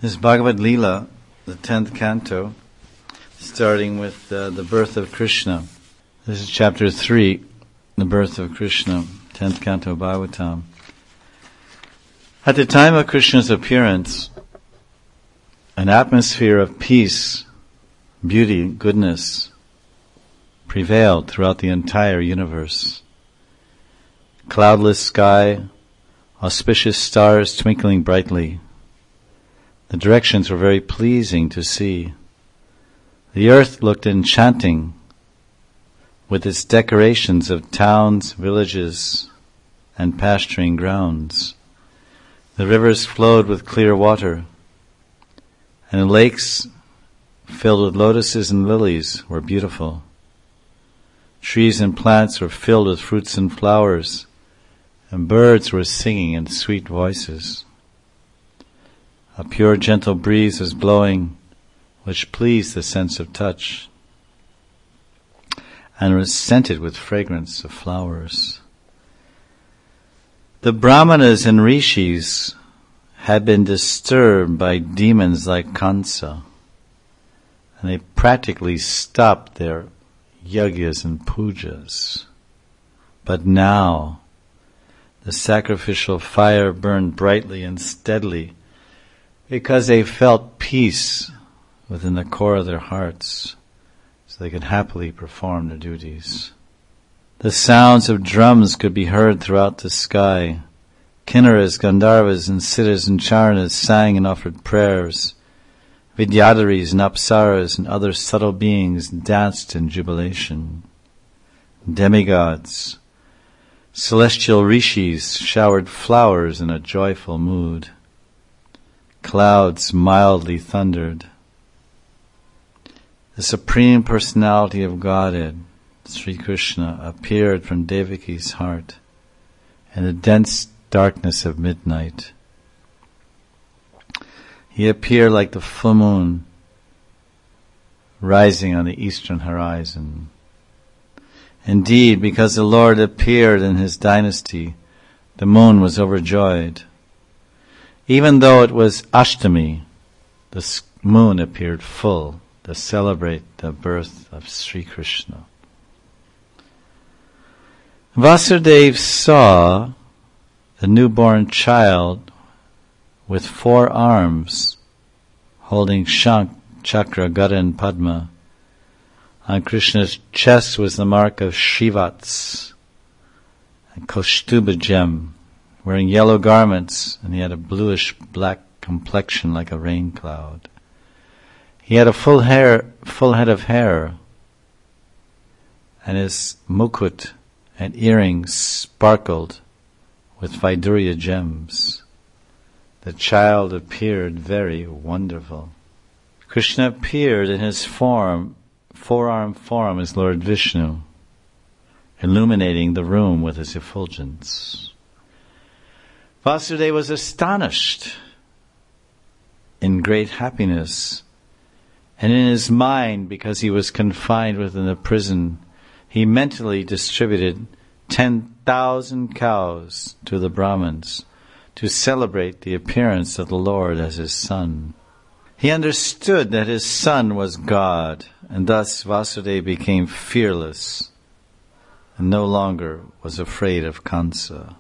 This is Bhagavad Leela, the 10th canto, starting with the birth of Krishna. This is chapter 3, the birth of Krishna, 10th canto of Bhagavatam. At the time of Krishna's appearance, an atmosphere of peace, beauty, goodness prevailed throughout the entire universe. Cloudless sky, auspicious stars twinkling brightly. The directions were very pleasing to see. The earth looked enchanting with its decorations of towns, villages, and pasturing grounds. The rivers flowed with clear water, and the lakes filled with lotuses and lilies were beautiful. Trees and plants were filled with fruits and flowers, and birds were singing in sweet voices. A pure, gentle breeze was blowing, which pleased the sense of touch, and was scented with fragrance of flowers. The Brahmanas and Rishis had been disturbed by demons like Kansa, and they practically stopped their yajnas and pujas. But now, the sacrificial fire burned brightly and steadily, because they felt peace within the core of their hearts, so they could happily perform their duties. The sounds of drums could be heard throughout the sky. Kinnaras, Gandharvas, and Siddhas and Charanas sang and offered prayers. Vidyadharis and Apsaras and other subtle beings danced in jubilation. Demigods, celestial rishis showered flowers in a joyful mood. Clouds mildly thundered. The Supreme Personality of Godhead, Sri Krishna, appeared from Devaki's heart in the dense darkness of midnight. He appeared like the full moon rising on the eastern horizon. Indeed, because the Lord appeared in his dynasty, the moon was overjoyed. Even though it was Ashtami, the moon appeared full to celebrate the birth of Sri Krishna. Vasudeva saw the newborn child with 4 arms holding Shank, Chakra, Gada and Padma. On Krishna's chest was the mark of Shivats and Kaustuba gem, wearing yellow garments, and he had a bluish-black complexion like a rain cloud. He had a full head of hair, and his mukut and earrings sparkled with Vaidurya gems. The child appeared very wonderful. Krishna appeared in his form, 4-armed form, as Lord Vishnu, illuminating the room with his effulgence. Vasudeva was astonished, in great happiness, and in his mind, because he was confined within the prison, he mentally distributed 10,000 cows to the Brahmins to celebrate the appearance of the Lord as his son. He understood that his son was God, and thus Vasudeva became fearless and no longer was afraid of Kansa.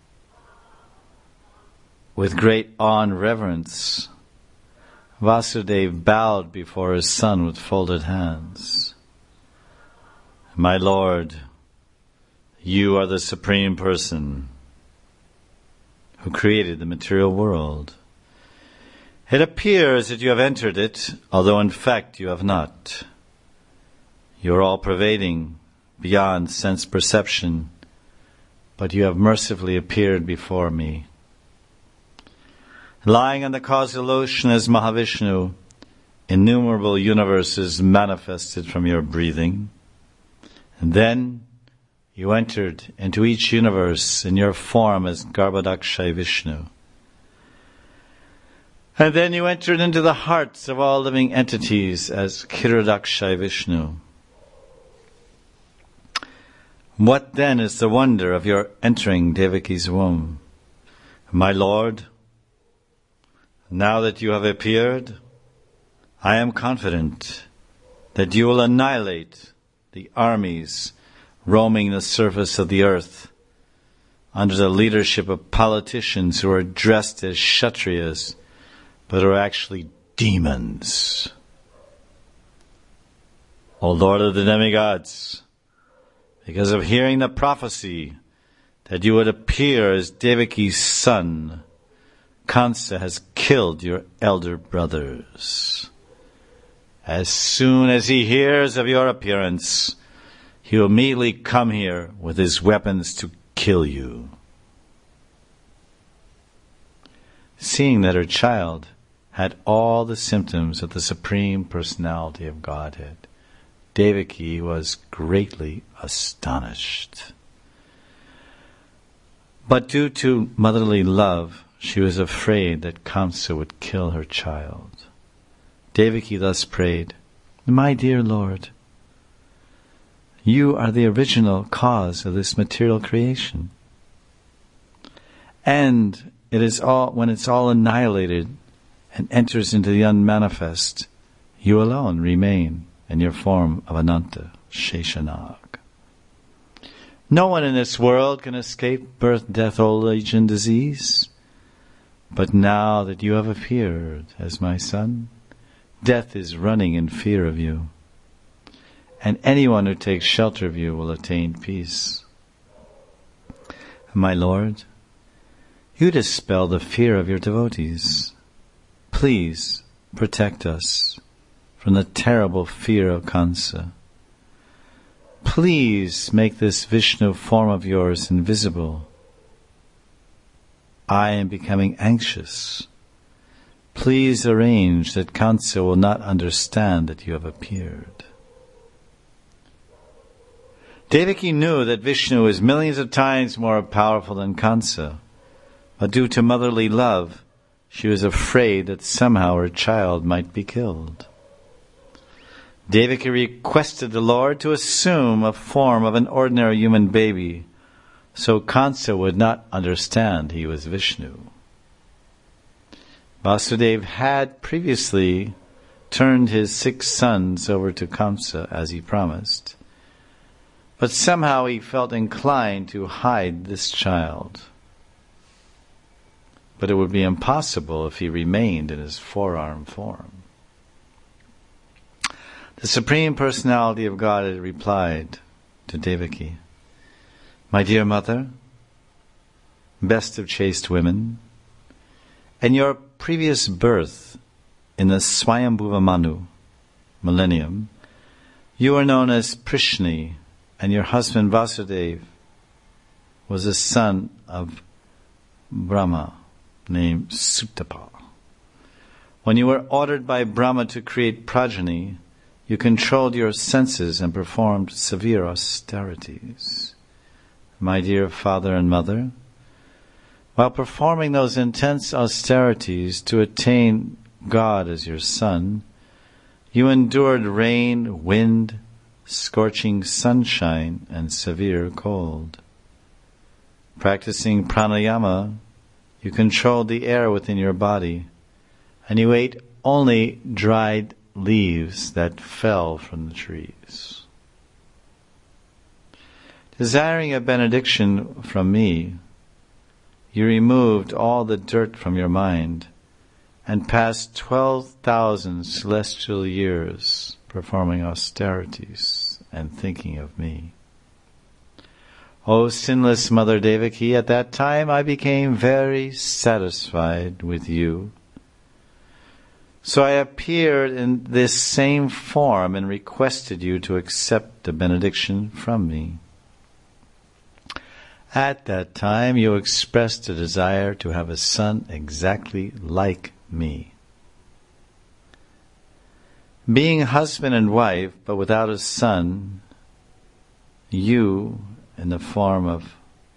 With great awe and reverence, Vasudeva bowed before his son with folded hands. My Lord, you are the Supreme Person who created the material world. It appears that you have entered it, although in fact you have not. You are all-pervading, beyond sense perception, but you have mercifully appeared before me. Lying on the causal ocean as Mahavishnu, innumerable universes manifested from your breathing. And then you entered into each universe in your form as Garbhodakshay Vishnu. And then you entered into the hearts of all living entities as Kshirodakshay Vishnu. What then is the wonder of your entering Devaki's womb? My Lord, Now that you have appeared, I am confident that you will annihilate the armies roaming the surface of the earth under the leadership of politicians who are dressed as Kshatriyas, but are actually demons. O Lord of the demigods, because of hearing the prophecy that you would appear as Devaki's son, Kamsa has killed your elder brothers. As soon as he hears of your appearance, he will immediately come here with his weapons to kill you. Seeing that her child had all the symptoms of the Supreme Personality of Godhead, Devaki was greatly astonished. But due to motherly love, she was afraid that Kamsa would kill her child. Devaki thus prayed, "My dear Lord, you are the original cause of this material creation. And it is all when it's all annihilated and enters into the unmanifest, you alone remain in your form of Ananta, Sheshanag. No one in this world can escape birth, death, old age, and disease. But now that you have appeared as my son, death is running in fear of you. And anyone who takes shelter of you will attain peace. My Lord, you dispel the fear of your devotees. Please protect us from the terrible fear of Kamsa. Please make this Vishnu form of yours invisible. I am becoming anxious. Please arrange that Kamsa will not understand that you have appeared." Devaki knew that Vishnu is millions of times more powerful than Kamsa, but due to motherly love, she was afraid that somehow her child might be killed. Devaki requested the Lord to assume a form of an ordinary human baby, so Kamsa would not understand he was Vishnu. Vasudeva had previously turned his 6 sons over to Kamsa as he promised, but somehow he felt inclined to hide this child. But it would be impossible if he remained in his forearm form. The Supreme Personality of Godhead replied to Devaki, "My dear mother, best of chaste women, in your previous birth in the Swayambhuva Manu millennium, you were known as Prishni, and your husband Vasudeva was a son of Brahma named Sutapa. When you were ordered by Brahma to create progeny, you controlled your senses and performed severe austerities. My dear father and mother, while performing those intense austerities to attain God as your son, you endured rain, wind, scorching sunshine, and severe cold. Practicing pranayama, you controlled the air within your body, and you ate only dried leaves that fell from the trees. Desiring a benediction from me, you removed all the dirt from your mind and passed 12,000 celestial years performing austerities and thinking of me. O sinless Mother Devaki, at that time I became very satisfied with you. So I appeared in this same form and requested you to accept a benediction from me. At that time you expressed a desire to have a son exactly like me. Being husband and wife, but without a son, you, in the form of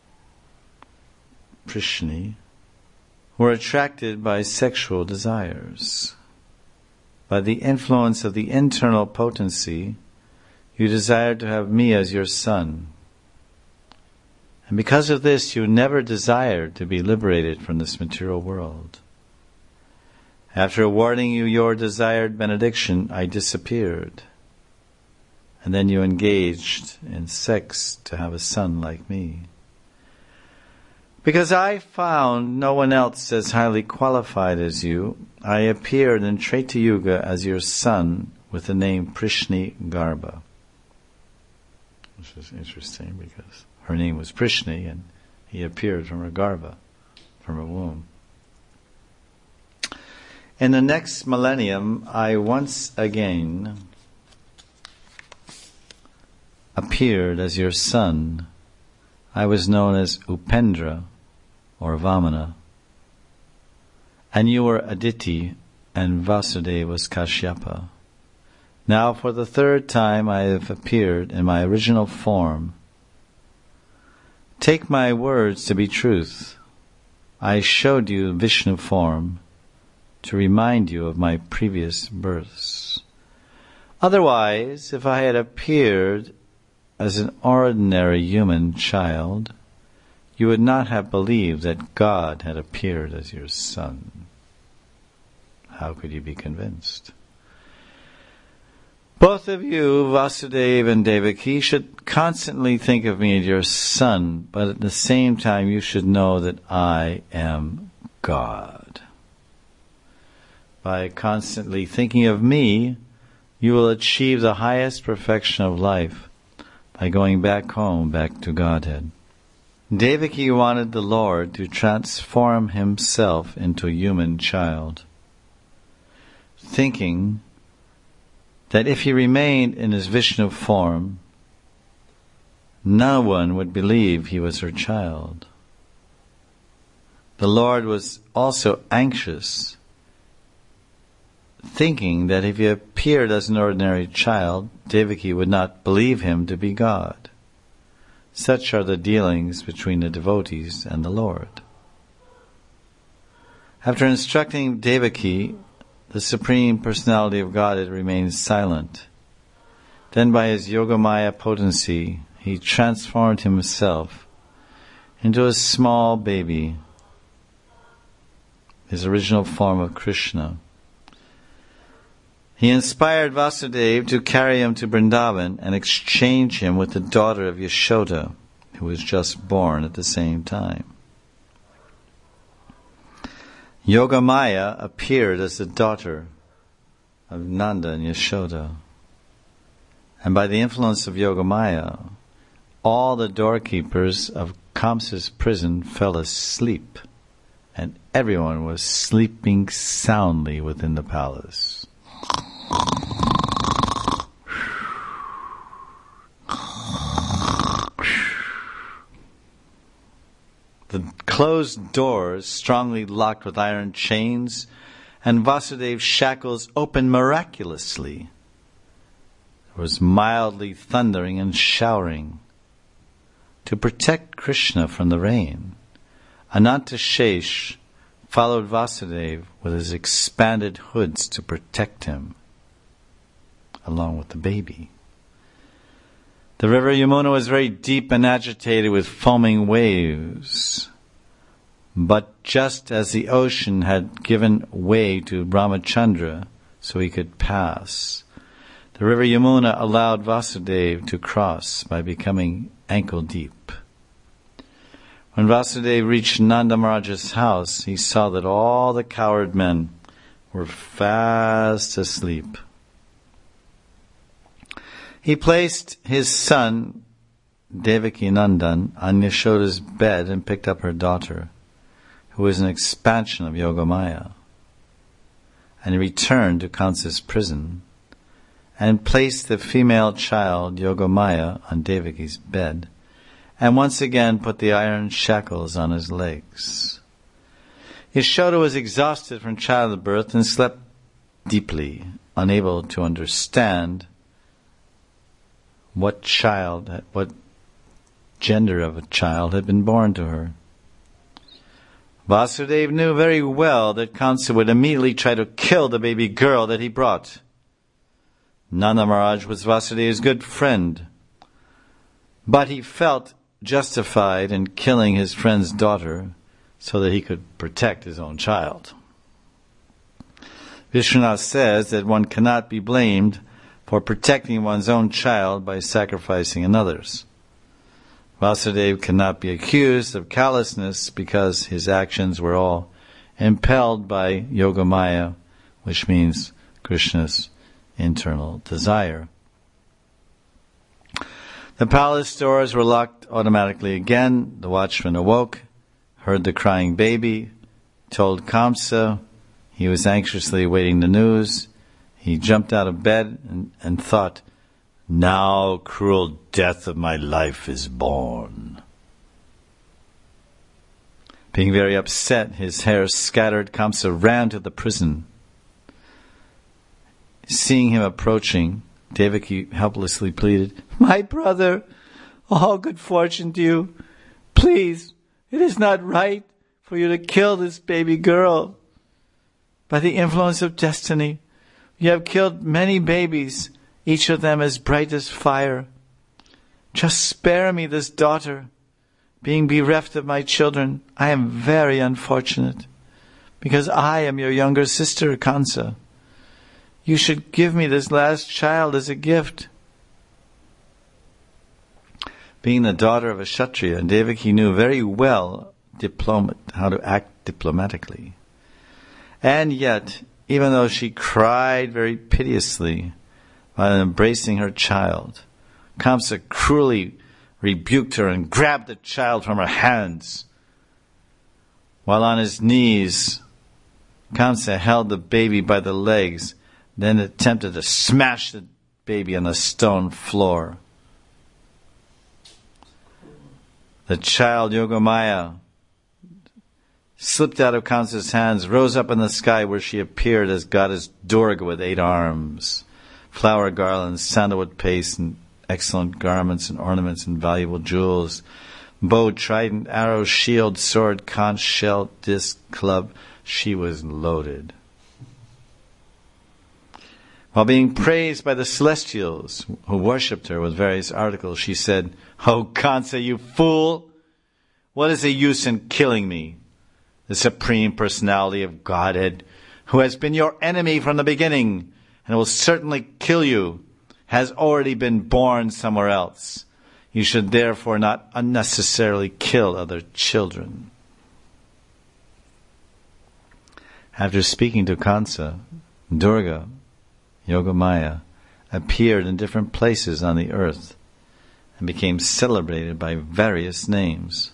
Prishni, were attracted by sexual desires. By the influence of the internal potency, you desired to have me as your son. And because of this, you never desired to be liberated from this material world. After awarding you your desired benediction, I disappeared. And then you engaged in sex to have a son like me. Because I found no one else as highly qualified as you, I appeared in Treta Yuga as your son with the name Prishni Garbha. Which is interesting because her name was Prishni and he appeared from her Garbha, from her womb. In the next millennium, I once again appeared as your son. I was known as Upendra, or Vamana, and you were Aditi, and Vasudeva was Kashyapa. Now for the third time I have appeared in my original form. Take my words to be truth. I showed you Vishnu form to remind you of my previous births. Otherwise, if I had appeared as an ordinary human child, you would not have believed that God had appeared as your son. How could you be convinced? Both of you, Vasudeva and Devaki, should constantly think of me as your son, but at the same time you should know that I am God. By constantly thinking of me, you will achieve the highest perfection of life by going back home, back to Godhead. Devaki wanted the Lord to transform himself into a human child, thinking that if he remained in his Vishnu form, no one would believe he was her child. The Lord was also anxious, thinking that if he appeared as an ordinary child, Devaki would not believe him to be God. Such are the dealings between the devotees and the Lord. After instructing Devaki, the Supreme Personality of Godhead remained silent. Then by his Yogamaya potency, he transformed himself into a small baby, his original form of Krishna. He inspired Vasudeva to carry him to Vrindavan and exchange him with the daughter of Yashoda, who was just born at the same time. Yogamaya appeared as the daughter of Nanda and Yashoda. And by the influence of Yogamaya, all the doorkeepers of Kamsa's prison fell asleep, and everyone was sleeping soundly within the palace. The closed doors, strongly locked with iron chains, and Vasudeva's shackles opened miraculously. There was mildly thundering and showering. To protect Krishna from the rain, Anantashesh followed Vasudeva with his expanded hoods to protect him, along with the baby. The river Yamuna was very deep and agitated with foaming waves. But just as the ocean had given way to Ramachandra so he could pass, the river Yamuna allowed Vasudeva to cross by becoming ankle deep. When Vasudeva reached Nanda Maharaja's house, he saw that all the coward men were fast asleep. He placed his son, Devaki Nandan, on Yashoda's bed and picked up her daughter, who was an expansion of Yogamaya. And he returned to Kamsa's prison and placed the female child, Yogamaya, on Devaki's bed, and once again put the iron shackles on his legs. Yashoda was exhausted from childbirth and slept deeply, unable to understand what gender of a child had been born to her. Vasudeva knew very well that Kamsa would immediately try to kill the baby girl that he brought. Nanda Maharaj was Vasudeva's good friend, but he felt justified in killing his friend's daughter so that he could protect his own child. Vishwanath says that one cannot be blamed for protecting one's own child by sacrificing another's. Vasudeva cannot be accused of callousness because his actions were all impelled by Yogamaya, which means Krishna's internal desire. The palace doors were locked automatically again. The watchman awoke, heard the crying baby, told Kamsa. He was anxiously awaiting the news. He jumped out of bed and thought, "Now cruel death of my life is born." Being very upset, his hair scattered, Kamsa ran to the prison. Seeing him approaching, Devaki helplessly pleaded, "My brother, all good fortune to you. Please, it is not right for you to kill this baby girl. By the influence of destiny, you have killed many babies, each of them as bright as fire. Just spare me this daughter. Being bereft of my children, I am very unfortunate, because I am your younger sister, Kansa. You should give me this last child as a gift." Being the daughter of a Kshatriya, Devaki knew very well how to act diplomatically. And yet, even though she cried very piteously while embracing her child, Kamsa cruelly rebuked her and grabbed the child from her hands. While on his knees, Kamsa held the baby by the legs, then attempted to smash the baby on the stone floor. The child, Yogamaya, slipped out of Kamsa's hands, rose up in the sky where she appeared as goddess Durga with 8 arms, flower garlands, sandalwood paste, and excellent garments and ornaments and valuable jewels, bow, trident, arrow, shield, sword, conch, shell, disc, club. She was loaded. While being praised by the celestials who worshipped her with various articles, she said, "Oh, Kamsa, you fool! What is the use in killing me? The Supreme Personality of Godhead, who has been your enemy from the beginning and will certainly kill you, has already been born somewhere else. You should therefore not unnecessarily kill other children." After speaking to Kamsa, Durga, Yogamaya, appeared in different places on the earth and became celebrated by various names.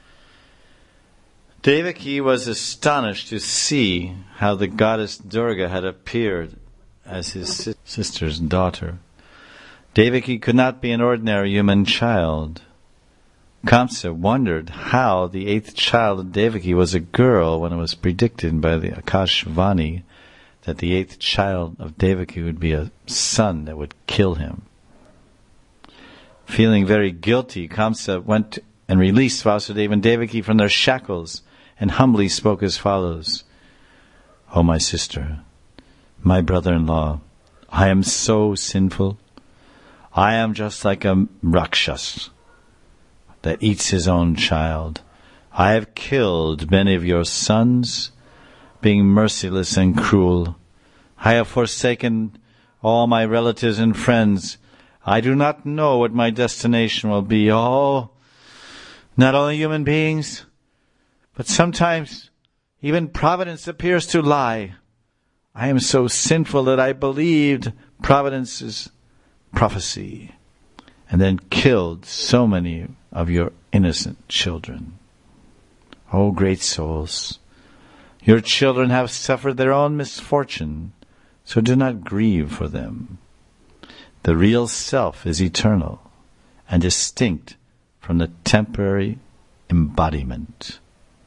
Devaki was astonished to see how the goddess Durga had appeared as his sister's daughter. Devaki could not be an ordinary human child. Kamsa wondered how the 8th child of Devaki was a girl when it was predicted by the Akashvani that the 8th child of Devaki would be a son that would kill him. Feeling very guilty, Kamsa went and released Vasudeva and Devaki from their shackles and humbly spoke as follows. "O my sister, my brother-in-law, I am so sinful. I am just like a Rakshas that eats his own child. I have killed many of your sons, being merciless and cruel. I have forsaken all my relatives and friends. I do not know what my destination will be. Oh, not only human beings, but sometimes even providence appears to lie. I am so sinful that I believed Providence's prophecy and then killed so many of your innocent children. O great souls, your children have suffered their own misfortune, so do not grieve for them. The real self is eternal and distinct from the temporary embodiment.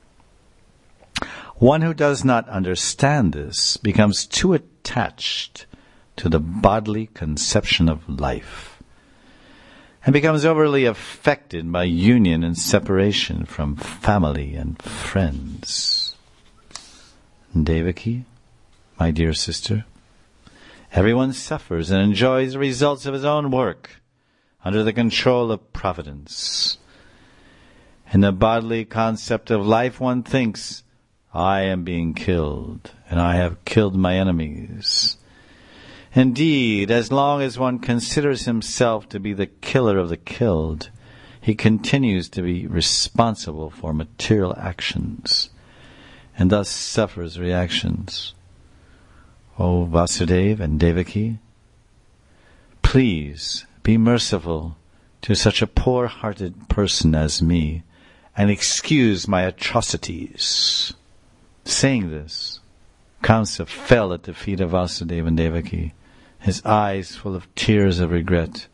One who does not understand this becomes too attached to the bodily conception of life and becomes overly affected by union and separation from family and friends. Devaki, my dear sister, everyone suffers and enjoys the results of his own work under the control of Providence. In the bodily concept of life, one thinks, I am being killed, and I have killed my enemies. Indeed, as long as one considers himself to be the killer of the killed, he continues to be responsible for material actions, and thus suffers reactions. O Vasudeva and Devaki, please be merciful to such a poor-hearted person as me, and excuse my atrocities. Saying this, Kamsa fell at the feet of Vasudeva and Devaki, his eyes full of tears of regret.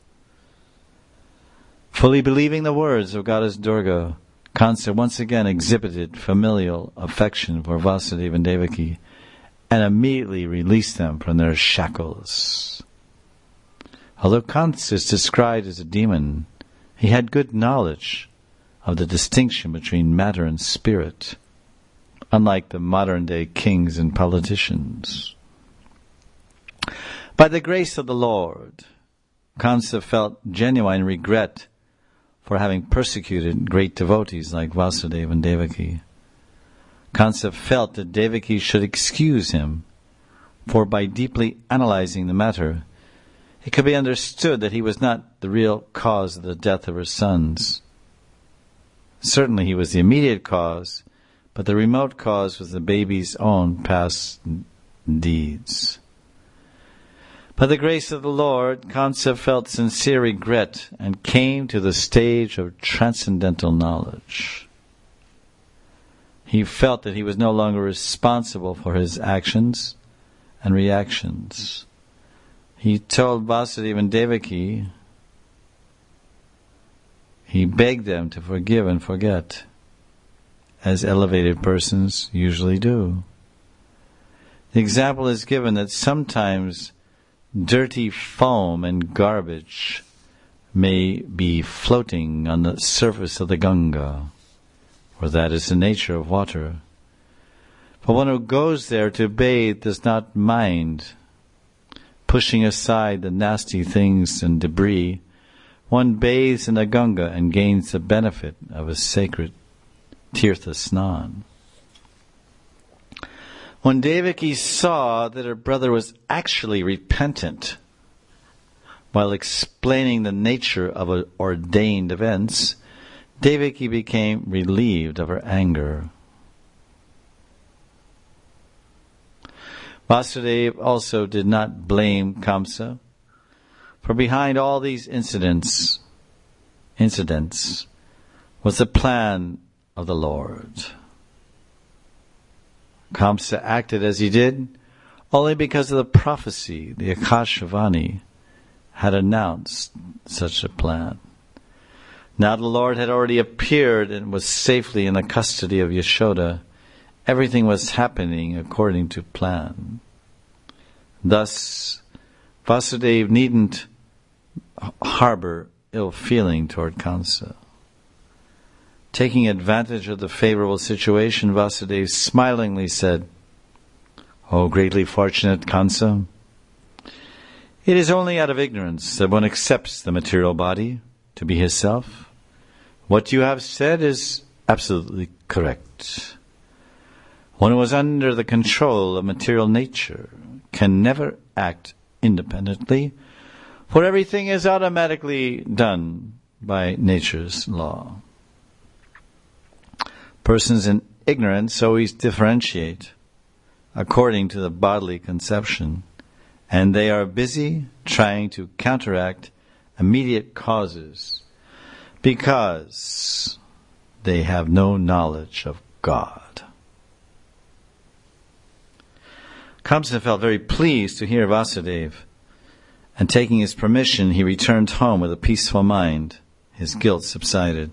Fully believing the words of Goddess Durga, Kamsa once again exhibited familial affection for Vasudeva and Devaki, and immediately released them from their shackles. Although Kamsa is described as a demon, he had good knowledge of the distinction between matter and spirit, unlike the modern-day kings and politicians. By the grace of the Lord, Kamsa felt genuine regret for having persecuted great devotees like Vasudeva and Devaki. Kamsa felt that Devaki should excuse him, for by deeply analyzing the matter, it could be understood that he was not the real cause of the death of her sons. Certainly he was the immediate cause, but the remote cause was the baby's own past deeds. By the grace of the Lord, Kamsa felt sincere regret and came to the stage of transcendental knowledge. He felt that he was no longer responsible for his actions and reactions. He told Vasudeva and Devaki, he begged them to forgive and forget, as elevated persons usually do. The example is given that sometimes dirty foam and garbage may be floating on the surface of the Ganga, for that is the nature of water. But one who goes there to bathe does not mind pushing aside the nasty things and debris. One bathes in the Ganga and gains the benefit of a sacred Tirtha Snan. When Devaki saw that her brother was actually repentant while explaining the nature of ordained events, Devaki became relieved of her anger. Vasudeva also did not blame Kamsa, for behind all these incidents was the plan of the Lord. Kamsa acted as he did only because of the prophecy, the Akashvani, had announced such a plan. Now the Lord had already appeared and was safely in the custody of Yashoda. Everything was happening according to plan. Thus, Vasudeva needn't harbor ill feeling toward Kamsa. Taking advantage of the favorable situation, Vasudeva smilingly said, "O greatly fortunate Kamsa, it is only out of ignorance that one accepts the material body to be his self. What you have said is absolutely correct. One who is under the control of material nature can never act independently, for everything is automatically done by nature's law. Persons in ignorance always differentiate according to the bodily conception, and they are busy trying to counteract immediate causes because they have no knowledge of God." Kamsa felt very pleased to hear Vasudeva, and taking his permission, he returned home with a peaceful mind. His guilt subsided.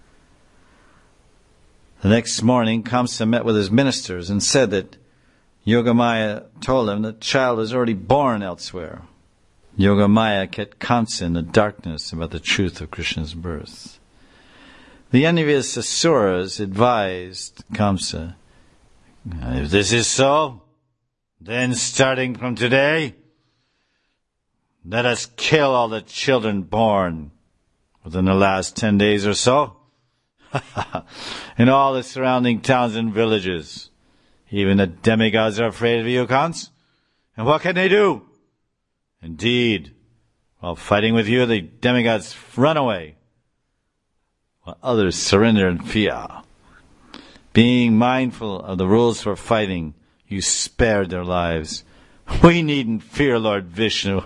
The next morning, Kamsa met with his ministers and said that Yogamaya told him that the child was already born elsewhere. Yogamaya kept Kamsa in the darkness about the truth of Krishna's birth. The envious Asuras advised Kamsa, "If this is so, then starting from today, let us kill all the children born within the last 10 days or so in all the surrounding towns and villages, Even the demigods are afraid of you, Kans. And what can they do? Indeed, while fighting with you, the demigods run away, while others surrender in fear. Being mindful of the rules for fighting, you spared their lives. We needn't fear Lord Vishnu.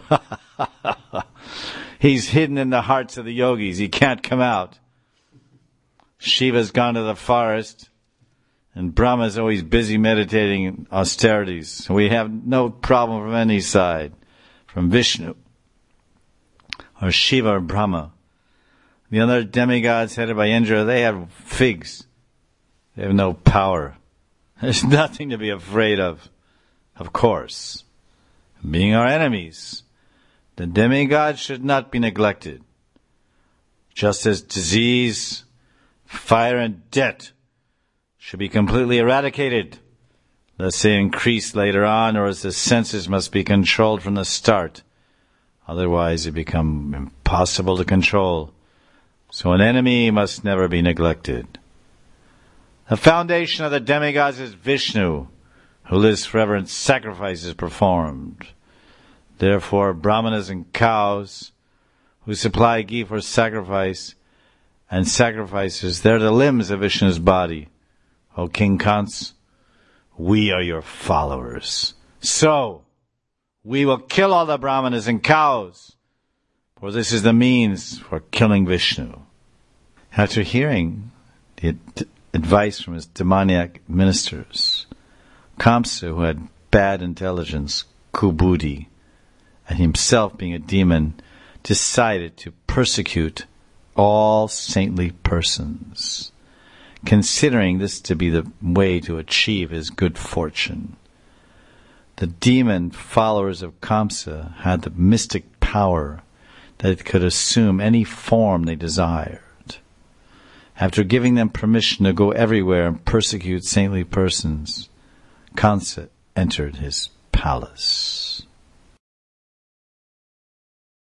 He's hidden in the hearts of the yogis. He can't come out. Shiva's gone to the forest, and Brahma's always busy meditating in austerities. So we have no problem from any side, from Vishnu, or Shiva, or Brahma. The other demigods headed by Indra, they have figs. They have no power. There's nothing to be afraid of course. Being our enemies, the demigods should not be neglected. Just as disease, fire, and debt should be completely eradicated, lest they increase later on, or as the senses must be controlled from the start. Otherwise, they become impossible to control. So an enemy must never be neglected. The foundation of the demigods is Vishnu, who lives forever in sacrifices performed. Therefore, brahmanas and cows, who supply ghee for sacrifice and sacrifices, they're the limbs of Vishnu's body. O King Kans, we are your followers. So, we will kill all the brahmanas and cows, for this is the means for killing Vishnu. After hearing the advice from his demoniac ministers, Kamsa, who had bad intelligence, Kubudi, and himself being a demon, decided to persecute all saintly persons, considering this to be the way to achieve his good fortune. The demon followers of Kamsa had the mystic power that it could assume any form they desired. After giving them permission to go everywhere and persecute saintly persons, Kamsa entered his palace.